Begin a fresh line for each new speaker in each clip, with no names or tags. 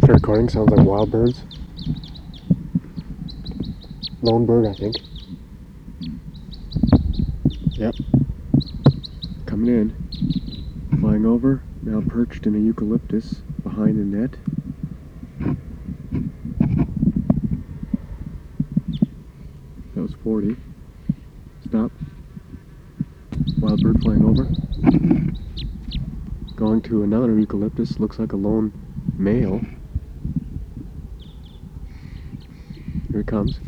Start recording. Sounds like wild birds. Lone bird, I think. Yep. Coming in. Flying over. Now perched in a eucalyptus behind the net. That was 40. Stop. Wild bird flying over. Going to another eucalyptus. Looks like a lone male. Here it comes.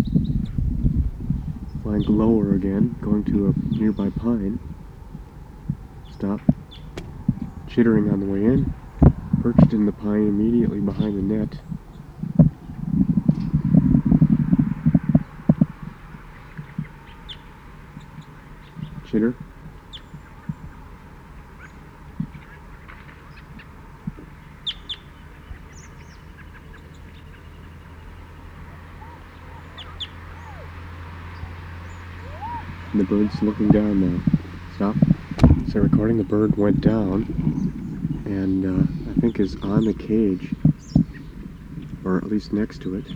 Flying lower again. Going to a nearby pine. Stop. Chittering on the way in. Perched in the pine immediately behind the net. Chitter. And the bird's looking down now. Stop. So recording, the bird went down and I think is on the cage, or at least next to it.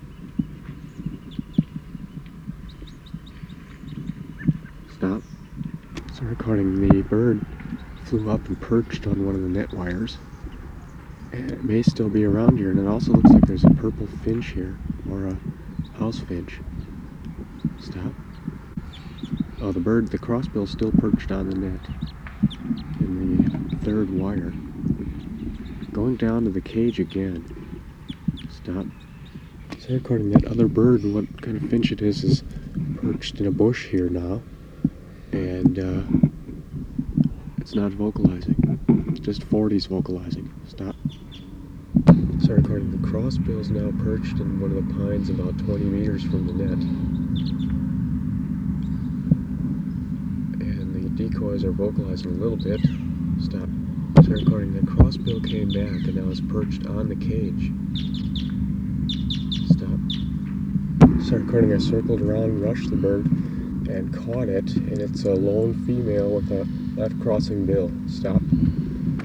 Stop. So recording, the bird flew up and perched on one of the net wires. And it may still be around here, and it also looks like there's a purple finch here, or a house finch. Stop. Oh, the bird, the crossbill's still perched on the net, in the third wire. Going down to the cage again. Stop. So recording, that other bird, what kind of finch it is perched in a bush here now, and it's not vocalizing. Just 40's vocalizing. Stop. So recording, the crossbill's now perched in one of the pines about 20 meters from the net. And the decoys are vocalizing a little bit. Stop. So recording, the crossbill came back and now is perched on the cage. Stop. So recording, I circled around, rushed the bird, and caught it, and it's a lone female with a left crossing bill. Stop.